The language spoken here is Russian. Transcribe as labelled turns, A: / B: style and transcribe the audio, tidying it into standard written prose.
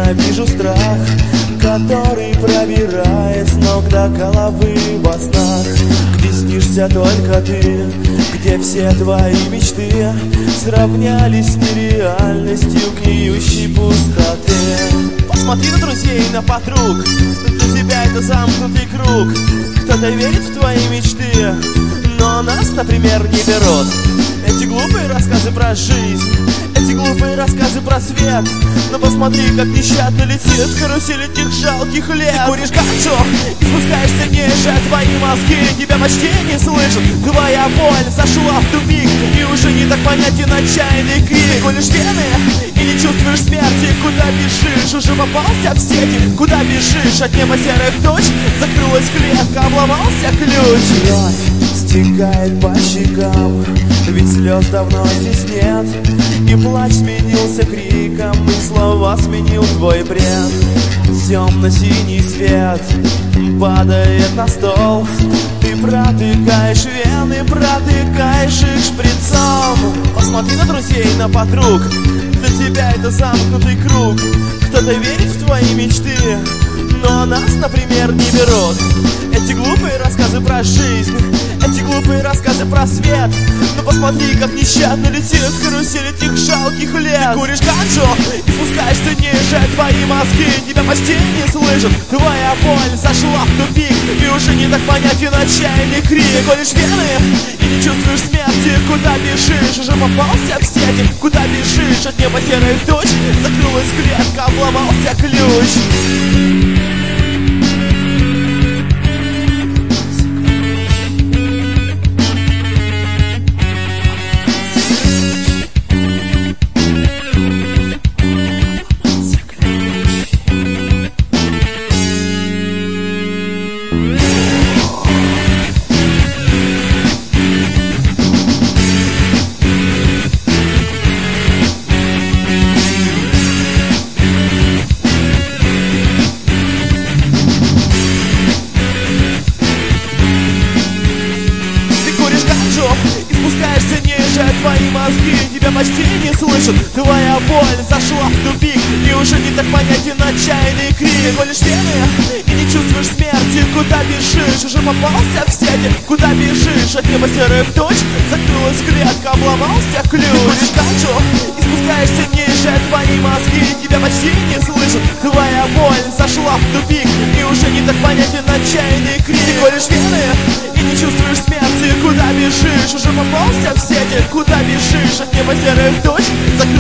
A: я вижу страх, который пробирает с ног до головы во снах. Где снишься только ты, где все твои мечты сравнялись с нереальностью гниющей пустоты. Посмотри на друзей, на подруг, для тебя это замкнутый круг. Кто-то верит в твои мечты, но нас, например, не берут. Эти глупые рассказы про жизнь, эти глупые рассказы про свет. Но посмотри, как нещадно летит карусель этих жалких лет. Ты куришь ганджу и спускаешься ниже, твои мозги тебя почти не слышат. Твоя боль зашла в тупик, и уже не так понятен отчаянный крик. Ты колешь вены и не чувствуешь смерти. Куда бежишь? Уже попался в сети. Куда бежишь? От неба серых туч закрылась клетка, обломался ключ. Кровь стекает по щекам, ведь слез давно здесь нет. И плач сменился криком, и слова сменил твой бред. Темно-синий свет падает на стол. Ты протыкаешь вены, протыкаешь их шприцом. Посмотри на друзей, на подруг, для тебя это замкнутый круг. Кто-то верит в твои мечты, но нас, например, не берут. Эти глупые рассказы про жизнь, эти глупые рассказы про свет. Но посмотри, как нещадно летит карусель этих жалких лет. Ты куришь ганджу и спускаешься ниже, твои мозги тебя почти не слышат. Твоя боль зашла в тупик, и уже не так понятен отчаянный крик. Ты колешь вены и не чувствуешь смерти. Куда бежишь? Уже попался в сети. Куда бежишь? От неба серых туч закрылась клетка, обломался ключ. Твои мозги тебя почти не слышат. Твоя боль зашла в тупик, и уже не так понятен отчаянный крик. Ты колешь вены и не чувствуешь смерти. Куда бежишь? Уже попался в сети. Куда бежишь? От неба серых туч закрылась клетка, обломался ключ. Ты куришь ганджу и спускаешься ниже, твои мозги тебя почти не слышат. Твоя боль зашла в тупик, и уже не так понятен отчаянный крик. Ты колешь вены и не чувствуешь смерти. Куда бежишь? Уже попался в сети. Куда бежишь? От неба серых туч закрылась